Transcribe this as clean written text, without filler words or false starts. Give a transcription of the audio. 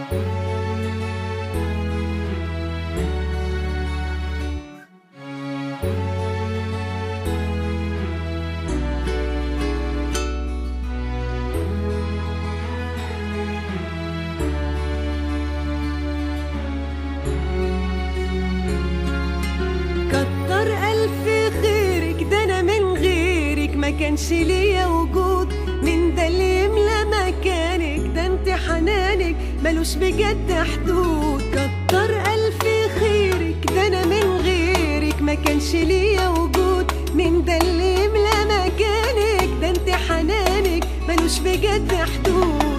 ما كانش ليا وجود، من ده اللي يملى مكانك، ده انت حنانك ملوش بجد حدود. كتر ألف خيرك، ده أنا من غيرك ما كانش ليا وجود، من ده اللي يملى مكانك، ده انت حنانك ملوش بجد حدود.